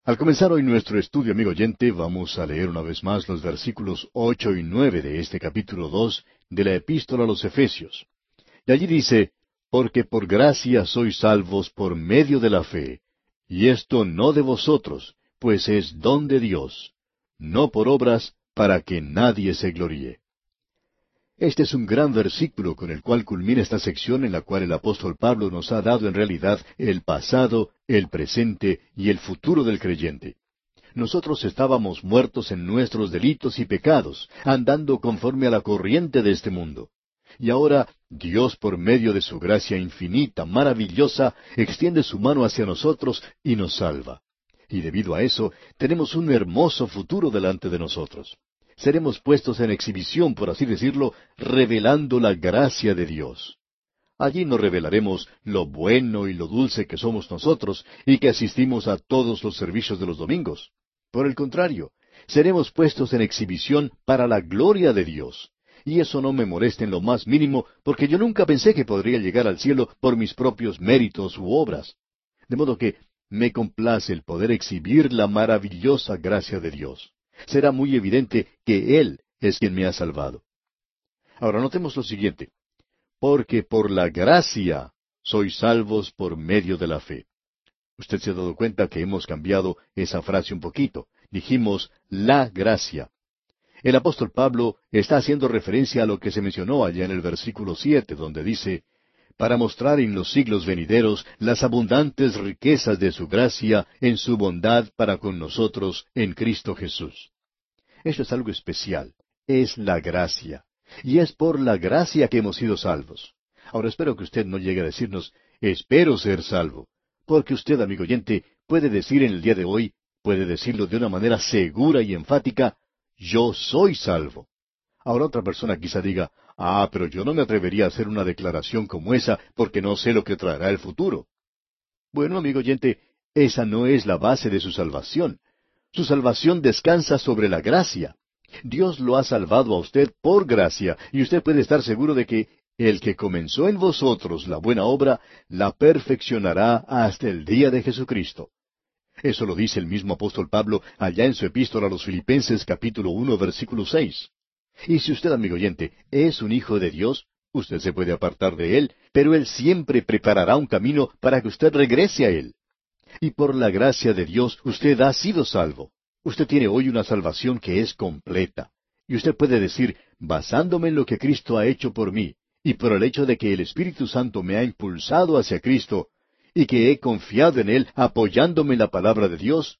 Al comenzar hoy nuestro estudio, amigo oyente, vamos a leer una vez más los versículos 8 y 9 de este capítulo 2 de la Epístola a los Efesios. Y allí dice, porque por gracia sois salvos por medio de la fe, y esto no de vosotros, pues es don de Dios, no por obras, para que nadie se gloríe. Este es un gran versículo con el cual culmina esta sección en la cual el apóstol Pablo nos ha dado en realidad el pasado, el presente y el futuro del creyente. Nosotros estábamos muertos en nuestros delitos y pecados, andando conforme a la corriente de este mundo. Y ahora Dios, por medio de su gracia infinita, maravillosa, extiende su mano hacia nosotros y nos salva. Y debido a eso, tenemos un hermoso futuro delante de nosotros. Seremos puestos en exhibición, por así decirlo, revelando la gracia de Dios. Allí nos revelaremos lo bueno y lo dulce que somos nosotros y que asistimos a todos los servicios de los domingos. Por el contrario, seremos puestos en exhibición para la gloria de Dios. Y eso no me molesta en lo más mínimo, porque yo nunca pensé que podría llegar al cielo por mis propios méritos u obras. De modo que me complace el poder exhibir la maravillosa gracia de Dios. Será muy evidente que Él es quien me ha salvado. Ahora notemos lo siguiente. Porque por la gracia sois salvos por medio de la fe. Usted se ha dado cuenta que hemos cambiado esa frase un poquito. Dijimos la gracia. El apóstol Pablo está haciendo referencia a lo que se mencionó allá en el versículo 7, donde dice, para mostrar en los siglos venideros las abundantes riquezas de su gracia en su bondad para con nosotros en Cristo Jesús. Esto es algo especial. Es la gracia. Y es por la gracia que hemos sido salvos. Ahora espero que usted no llegue a decirnos, espero ser salvo. Porque usted, amigo oyente, puede decir en el día de hoy, puede decirlo de una manera segura y enfática, yo soy salvo. Ahora otra persona quizá diga, pero yo no me atrevería a hacer una declaración como esa porque no sé lo que traerá el futuro. Bueno, amigo oyente, esa no es la base de su salvación. Su salvación descansa sobre la gracia. Dios lo ha salvado a usted por gracia, y usted puede estar seguro de que el que comenzó en vosotros la buena obra, la perfeccionará hasta el día de Jesucristo. Eso lo dice el mismo apóstol Pablo allá en su epístola a los Filipenses capítulo 1 versículo 6. Y si usted, amigo oyente, es un hijo de Dios, usted se puede apartar de Él, pero Él siempre preparará un camino para que usted regrese a Él. Y por la gracia de Dios usted ha sido salvo. Usted tiene hoy una salvación que es completa. Y usted puede decir, basándome en lo que Cristo ha hecho por mí, y por el hecho de que el Espíritu Santo me ha impulsado hacia Cristo, y que he confiado en Él apoyándome en la palabra de Dios,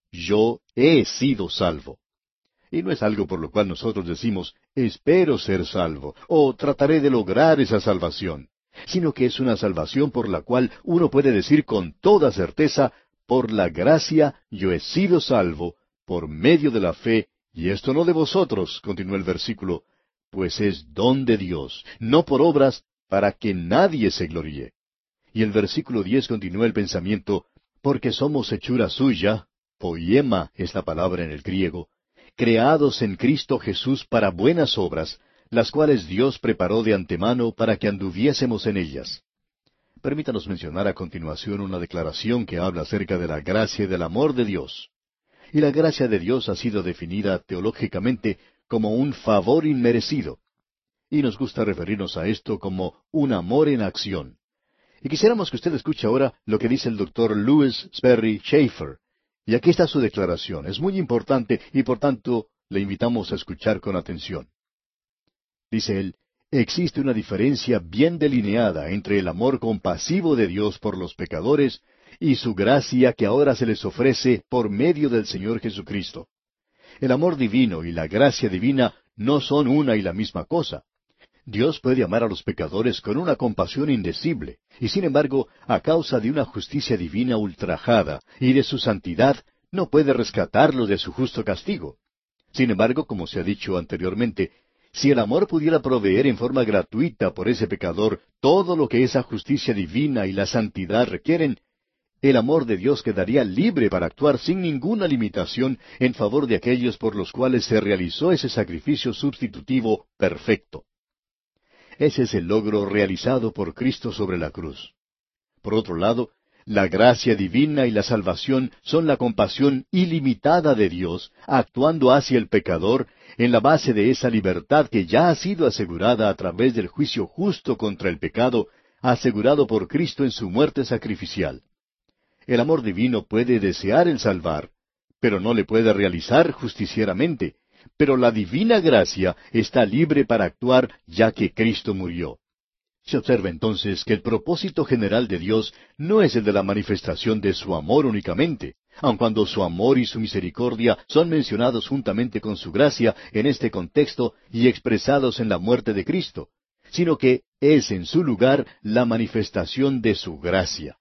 yo he sido salvo. Y no es algo por lo cual nosotros decimos, espero ser salvo, o trataré de lograr esa salvación, sino que es una salvación por la cual uno puede decir con toda certeza, por la gracia yo he sido salvo, por medio de la fe, y esto no de vosotros, continúa el versículo, pues es don de Dios, no por obras, para que nadie se gloríe. Y el versículo 10 continúa el pensamiento, porque somos hechura suya, poiema es la palabra en el griego, creados en Cristo Jesús para buenas obras, las cuales Dios preparó de antemano para que anduviésemos en ellas. Permítanos mencionar a continuación una declaración que habla acerca de la gracia y del amor de Dios. Y la gracia de Dios ha sido definida teológicamente como un favor inmerecido. Y nos gusta referirnos a esto como un amor en acción. Y quisiéramos que usted escuche ahora lo que dice el doctor Louis Sperry Chafer. Y aquí está su declaración. Es muy importante y por tanto le invitamos a escuchar con atención. Dice él, existe una diferencia bien delineada entre el amor compasivo de Dios por los pecadores y su gracia que ahora se les ofrece por medio del Señor Jesucristo. El amor divino y la gracia divina no son una y la misma cosa. Dios puede amar a los pecadores con una compasión indecible, y sin embargo, a causa de una justicia divina ultrajada y de su santidad, no puede rescatarlos de su justo castigo. Sin embargo, como se ha dicho anteriormente, si el amor pudiera proveer en forma gratuita por ese pecador todo lo que esa justicia divina y la santidad requieren, el amor de Dios quedaría libre para actuar sin ninguna limitación en favor de aquellos por los cuales se realizó ese sacrificio sustitutivo perfecto. Ese es el logro realizado por Cristo sobre la cruz. Por otro lado, La gracia divina y la salvación son la compasión ilimitada de Dios, actuando hacia el pecador en la base de esa libertad que ya ha sido asegurada a través del juicio justo contra el pecado, asegurado por Cristo en su muerte sacrificial. El amor divino puede desear el salvar, pero no le puede realizar justicieramente. Pero la divina gracia está libre para actuar ya que Cristo murió. Se observa entonces que el propósito general de Dios no es el de la manifestación de su amor únicamente, aun cuando su amor y su misericordia son mencionados juntamente con su gracia en este contexto y expresados en la muerte de Cristo, sino que es en su lugar la manifestación de su gracia.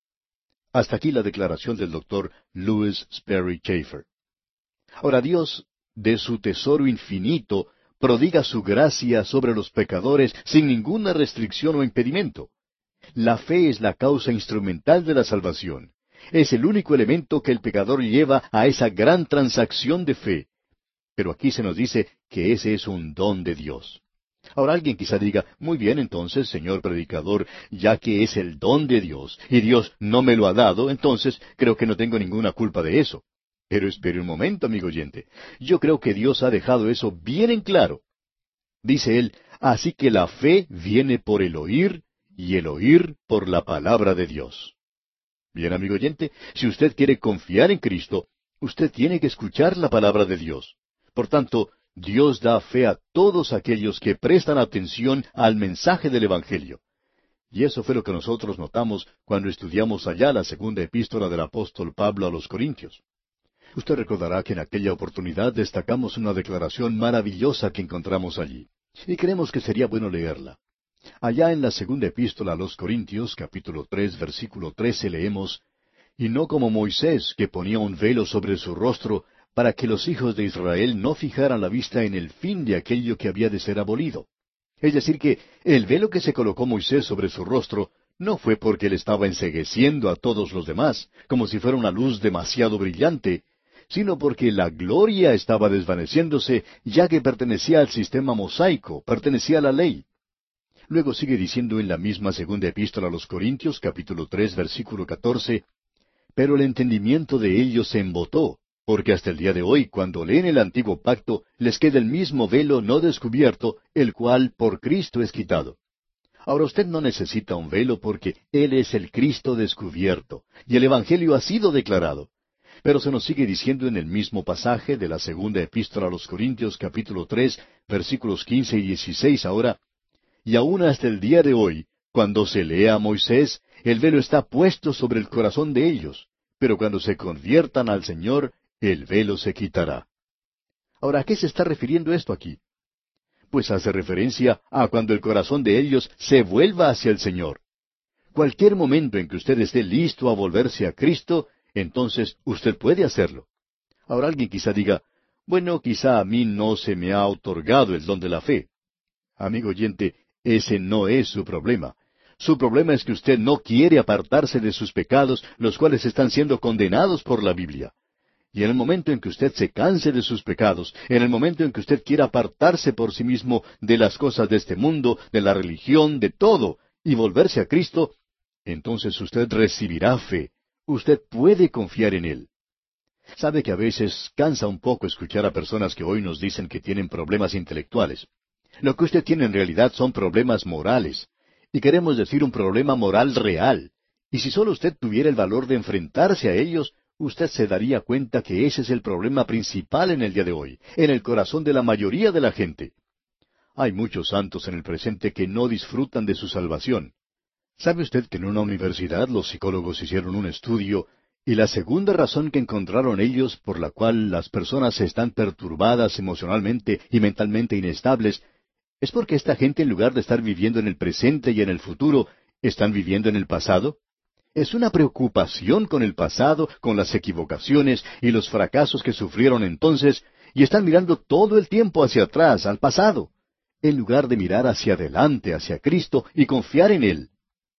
Hasta aquí la declaración del doctor Lewis Sperry Chafer. Ahora Dios, de su tesoro infinito, prodiga su gracia sobre los pecadores sin ninguna restricción o impedimento. La fe es la causa instrumental de la salvación. Es el único elemento que el pecador lleva a esa gran transacción de fe. Pero aquí se nos dice que ese es un don de Dios. Ahora alguien quizá diga, muy bien entonces, señor predicador, ya que es el don de Dios y Dios no me lo ha dado, entonces creo que no tengo ninguna culpa de eso. Pero espere un momento, amigo oyente. Yo creo que Dios ha dejado eso bien en claro. Dice él, así que la fe viene por el oír, y el oír por la palabra de Dios. Bien, amigo oyente, si usted quiere confiar en Cristo, usted tiene que escuchar la palabra de Dios. Por tanto, Dios da fe a todos aquellos que prestan atención al mensaje del Evangelio. Y eso fue lo que nosotros notamos cuando estudiamos allá la segunda epístola del apóstol Pablo a los Corintios. Usted recordará que en aquella oportunidad destacamos una declaración maravillosa que encontramos allí, y creemos que sería bueno leerla. Allá en la segunda epístola a los Corintios, capítulo 3, versículo 13, leemos, «Y no como Moisés, que ponía un velo sobre su rostro, para que los hijos de Israel no fijaran la vista en el fin de aquello que había de ser abolido». Es decir, que el velo que se colocó Moisés sobre su rostro no fue porque él estaba encegueciendo a todos los demás, como si fuera una luz demasiado brillante, sino porque la gloria estaba desvaneciéndose, ya que pertenecía al sistema mosaico, pertenecía a la ley. Luego sigue diciendo en la misma segunda epístola a los Corintios, capítulo 3, versículo 14, «Pero el entendimiento de ellos se embotó, porque hasta el día de hoy, cuando leen el antiguo pacto, les queda el mismo velo no descubierto, el cual por Cristo es quitado». Ahora usted no necesita un velo porque Él es el Cristo descubierto, y el Evangelio ha sido declarado. Pero se nos sigue diciendo en el mismo pasaje de la segunda epístola a los Corintios, capítulo 3, versículos 15 y 16 ahora, «Y aún hasta el día de hoy, cuando se lee a Moisés, el velo está puesto sobre el corazón de ellos, pero cuando se conviertan al Señor, el velo se quitará». Ahora, ¿a qué se está refiriendo esto aquí? Pues hace referencia a cuando el corazón de ellos se vuelva hacia el Señor. Cualquier momento en que usted esté listo a volverse a Cristo, entonces usted puede hacerlo. Ahora alguien quizá diga, bueno, quizá a mí no se me ha otorgado el don de la fe. Amigo oyente, ese no es su problema. Su problema es que usted no quiere apartarse de sus pecados, los cuales están siendo condenados por la Biblia. Y en el momento en que usted se canse de sus pecados, en el momento en que usted quiera apartarse por sí mismo de las cosas de este mundo, de la religión, de todo, y volverse a Cristo, entonces usted recibirá fe. Usted puede confiar en Él. Sabe que a veces cansa un poco escuchar a personas que hoy nos dicen que tienen problemas intelectuales. Lo que usted tiene en realidad son problemas morales. Y queremos decir un problema moral real. Y si solo usted tuviera el valor de enfrentarse a ellos, usted se daría cuenta que ese es el problema principal en el día de hoy, en el corazón de la mayoría de la gente. Hay muchos santos en el presente que no disfrutan de su salvación. ¿Sabe usted que en una universidad los psicólogos hicieron un estudio y la segunda razón que encontraron ellos por la cual las personas están perturbadas emocionalmente y mentalmente inestables es porque esta gente, en lugar de estar viviendo en el presente y en el futuro, están viviendo en el pasado? Es una preocupación con el pasado, con las equivocaciones y los fracasos que sufrieron entonces, y están mirando todo el tiempo hacia atrás, al pasado, en lugar de mirar hacia adelante, hacia Cristo y confiar en Él.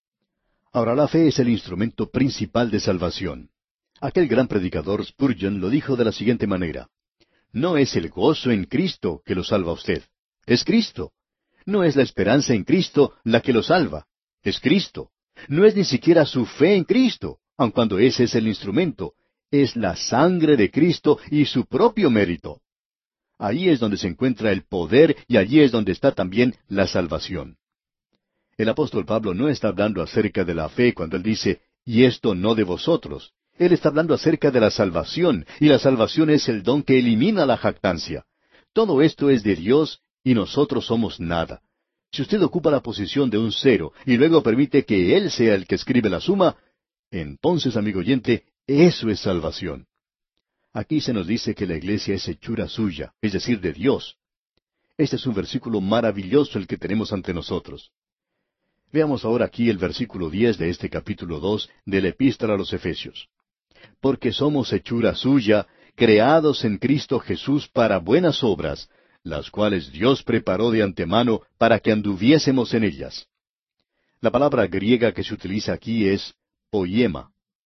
Ahora, la fe es el instrumento principal de salvación. Aquel gran predicador Spurgeon lo dijo de la siguiente manera: no es el gozo en Cristo que lo salva a usted, es Cristo. No es la esperanza en Cristo la que lo salva, es Cristo. No es ni siquiera su fe en Cristo, aun cuando ese es el instrumento. Es la sangre de Cristo y su propio mérito. Ahí es donde se encuentra el poder y allí es donde está también la salvación. El apóstol Pablo no está hablando acerca de la fe cuando él dice, y esto no de vosotros. Él está hablando acerca de la salvación, y la salvación es el don que elimina la jactancia. Todo esto es de Dios y nosotros somos nada. Si usted ocupa la posición de un cero y luego permite que Él sea el que escribe la suma, entonces, amigo oyente, eso es salvación. Aquí se nos dice que la iglesia es hechura suya, es decir, de Dios. Este es un versículo maravilloso el que tenemos ante nosotros. Veamos ahora aquí el versículo 10 de este capítulo 2 de la Epístola a los Efesios. Porque somos hechura suya, creados en Cristo Jesús para buenas obras, las cuales Dios preparó de antemano para que anduviésemos en ellas. La palabra griega que se utiliza aquí es poiema.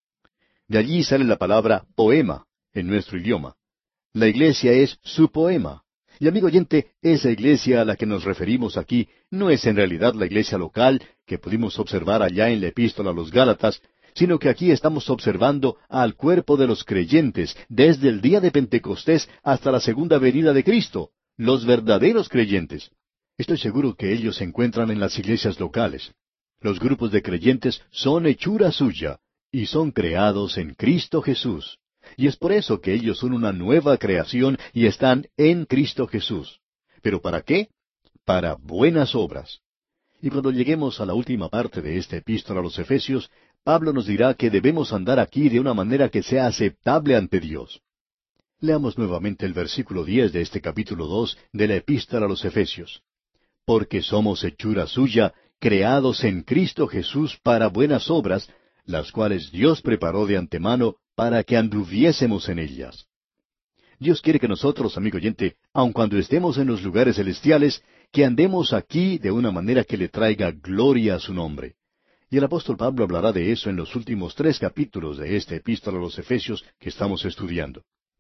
De allí sale la palabra poema en nuestro idioma. La iglesia es su poema. Y amigo oyente, esa iglesia a la que nos referimos aquí no es en realidad la iglesia local que pudimos observar allá en la epístola a los Gálatas, sino que aquí estamos observando al cuerpo de los creyentes desde el día de Pentecostés hasta la segunda venida de Cristo, los verdaderos creyentes. Estoy seguro que ellos se encuentran en las iglesias locales. Los grupos de creyentes son hechura suya y son creados en Cristo Jesús. Y es por eso que ellos son una nueva creación y están en Cristo Jesús. ¿Pero para qué? Para buenas obras. Y cuando lleguemos a la última parte de esta epístola a los Efesios, Pablo nos dirá que debemos andar aquí de una manera que sea aceptable ante Dios. Leamos nuevamente el versículo 10 de este capítulo 2 de la epístola a los Efesios. Porque somos hechura suya, creados en Cristo Jesús para buenas obras, las cuales Dios preparó de antemano para que anduviésemos en ellas. Dios quiere que nosotros, amigo oyente, aun cuando estemos en los lugares celestiales, que andemos aquí de una manera que le traiga gloria a su nombre. Y el apóstol Pablo hablará de eso en los últimos 3 capítulos de esta epístola a los Efesios que estamos estudiando.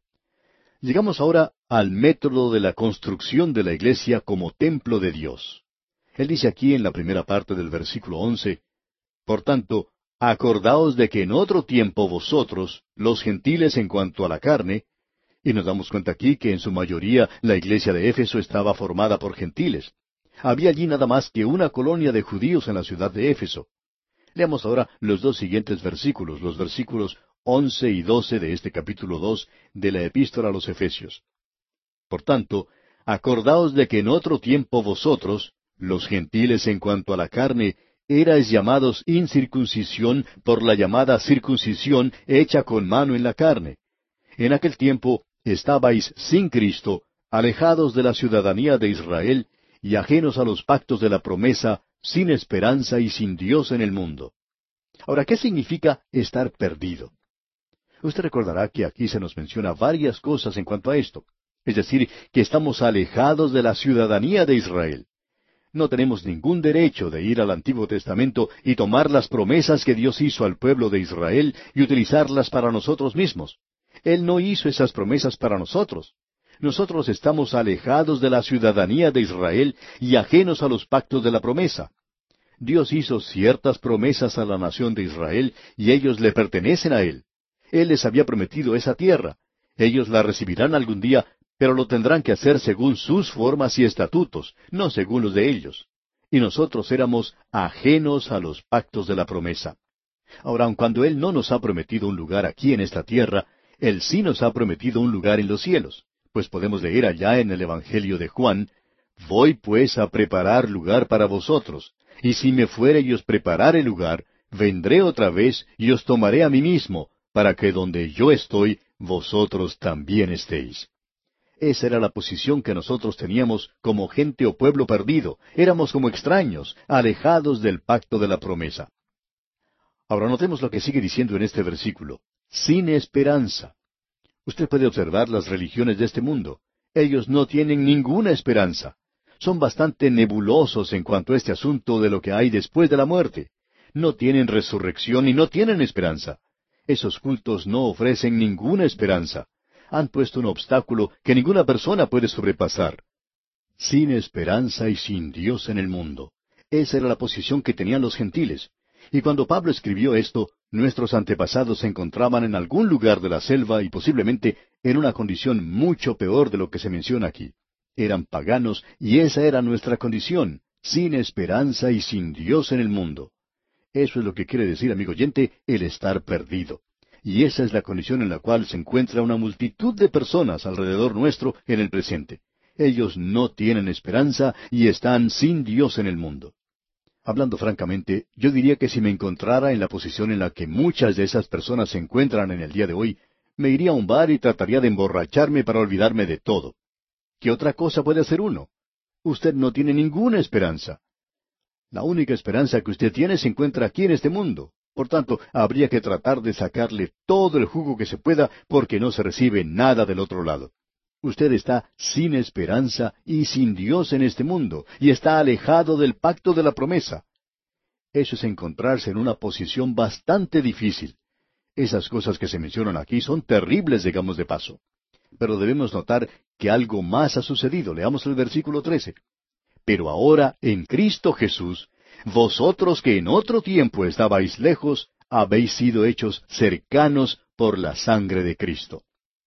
Llegamos ahora al método de la construcción de la iglesia como templo de Dios. Él dice aquí en la primera parte del versículo 11, Por tanto, acordaos de que en otro tiempo vosotros, los gentiles en cuanto a la carne, y nos damos cuenta aquí que en su mayoría la iglesia de Éfeso estaba formada por gentiles. Había allí nada más que una colonia de judíos en la ciudad de Éfeso. Leamos ahora los 2 siguientes versículos, los versículos 11 y 12 de este capítulo 2 de la epístola a los Efesios. Por tanto, acordaos de que en otro tiempo vosotros, los gentiles en cuanto a la carne, erais llamados incircuncisión por la llamada circuncisión hecha con mano en la carne. En aquel tiempo estabais sin Cristo, alejados de la ciudadanía de Israel y ajenos a los pactos de la promesa, sin esperanza y sin Dios en el mundo. Ahora, ¿qué significa estar perdido? Usted recordará que aquí se nos menciona varias cosas en cuanto a esto. Es decir, que estamos alejados de la ciudadanía de Israel. No tenemos ningún derecho de ir al Antiguo Testamento y tomar las promesas que Dios hizo al pueblo de Israel y utilizarlas para nosotros mismos. Él no hizo esas promesas para nosotros. Nosotros estamos alejados de la ciudadanía de Israel y ajenos a los pactos de la promesa. Dios hizo ciertas promesas a la nación de Israel y ellos le pertenecen a Él. Él les había prometido esa tierra. Ellos la recibirán algún día, pero lo tendrán que hacer según sus formas y estatutos, no según los de ellos. Y nosotros éramos ajenos a los pactos de la promesa. Ahora, aun cuando Él no nos ha prometido un lugar aquí en esta tierra, Él sí nos ha prometido un lugar en los cielos. Pues podemos leer allá en el Evangelio de Juan, Voy pues a preparar lugar para vosotros, y si me fuere y os preparare lugar, vendré otra vez y os tomaré a mí mismo, para que donde yo estoy, vosotros también estéis. Esa era la posición que nosotros teníamos como gente o pueblo perdido. Éramos como extraños, alejados del pacto de la promesa. Ahora notemos lo que sigue diciendo en este versículo. Sin esperanza. Usted puede observar las religiones de este mundo. Ellos no tienen ninguna esperanza. Son bastante nebulosos en cuanto a este asunto de lo que hay después de la muerte. No tienen resurrección y no tienen esperanza. Esos cultos no ofrecen ninguna esperanza. Han puesto un obstáculo que ninguna persona puede sobrepasar. Sin esperanza y sin Dios en el mundo. Esa era la posición que tenían los gentiles. Y cuando Pablo escribió esto, nuestros antepasados se encontraban en algún lugar de la selva y posiblemente en una condición mucho peor de lo que se menciona aquí. Eran paganos y esa era nuestra condición, sin esperanza y sin Dios en el mundo. Eso es lo que quiere decir, amigo oyente, el estar perdido. Y esa es la condición en la cual se encuentra una multitud de personas alrededor nuestro en el presente. Ellos no tienen esperanza y están sin Dios en el mundo. Hablando francamente, yo diría que si me encontrara en la posición en la que muchas de esas personas se encuentran en el día de hoy, me iría a un bar y trataría de emborracharme para olvidarme de todo. ¿Qué otra cosa puede hacer uno? Usted no tiene ninguna esperanza. La única esperanza que usted tiene se encuentra aquí en este mundo. Por tanto, habría que tratar de sacarle todo el jugo que se pueda porque no se recibe nada del otro lado. Usted está sin esperanza y sin Dios en este mundo, y está alejado del pacto de la promesa. Eso es encontrarse en una posición bastante difícil. Esas cosas que se mencionan aquí son terribles, digamos de paso. Pero debemos notar que algo más ha sucedido. Leamos el versículo 13. Pero ahora, en Cristo Jesús, vosotros que en otro tiempo estabais lejos, habéis sido hechos cercanos por la sangre de Cristo.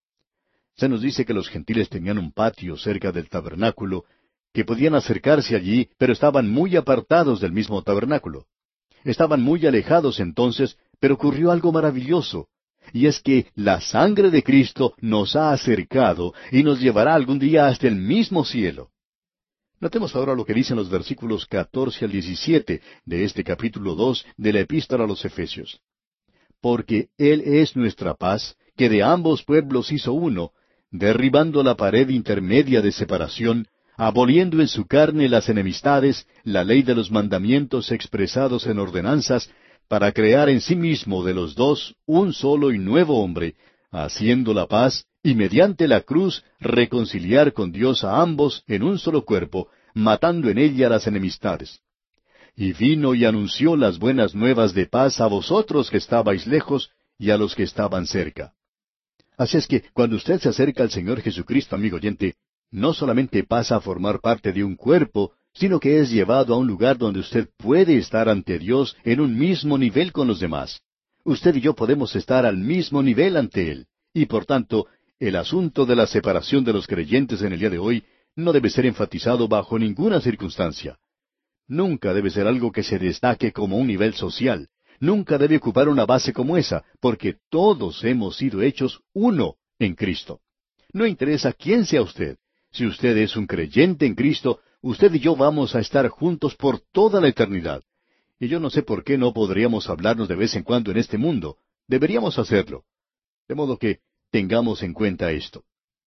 Se nos dice que los gentiles tenían un patio cerca del tabernáculo, que podían acercarse allí, pero estaban muy apartados del mismo tabernáculo. Estaban muy alejados entonces, pero ocurrió algo maravilloso, y es que la sangre de Cristo nos ha acercado y nos llevará algún día hasta el mismo cielo. Notemos ahora lo que dicen los versículos 14 al 17 de este capítulo 2 de la Epístola a los Efesios. Porque Él es nuestra paz, que de ambos pueblos hizo uno, derribando la pared intermedia de separación, aboliendo en su carne las enemistades, la ley de los mandamientos expresados en ordenanzas, para crear en sí mismo de los dos un solo y nuevo hombre, haciendo la paz, y mediante la cruz reconciliar con Dios a ambos en un solo cuerpo, matando en ella las enemistades. Y vino y anunció las buenas nuevas de paz a vosotros que estabais lejos y a los que estaban cerca. Así es que cuando usted se acerca al Señor Jesucristo, amigo oyente, no solamente pasa a formar parte de un cuerpo, sino que es llevado a un lugar donde usted puede estar ante Dios en un mismo nivel con los demás. Usted y yo podemos estar al mismo nivel ante Él, y por tanto, el asunto de la separación de los creyentes en el día de hoy no debe ser enfatizado bajo ninguna circunstancia. Nunca debe ser algo que se destaque como un nivel social. Nunca debe ocupar una base como esa, porque todos hemos sido hechos uno en Cristo. No interesa quién sea usted. Si usted es un creyente en Cristo, usted y yo vamos a estar juntos por toda la eternidad. Y yo no sé por qué no podríamos hablarnos de vez en cuando en este mundo. Deberíamos hacerlo. De modo que tengamos en cuenta esto.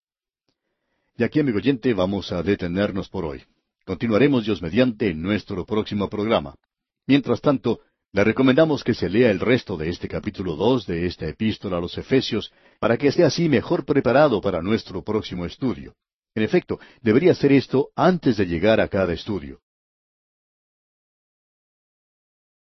Y aquí, amigo oyente, vamos a detenernos por hoy. Continuaremos, Dios mediante, en nuestro próximo programa. Mientras tanto, le recomendamos que se lea el resto de este capítulo 2 de esta epístola a los Efesios, para que esté así mejor preparado para nuestro próximo estudio. En efecto, debería hacer esto antes de llegar a cada estudio.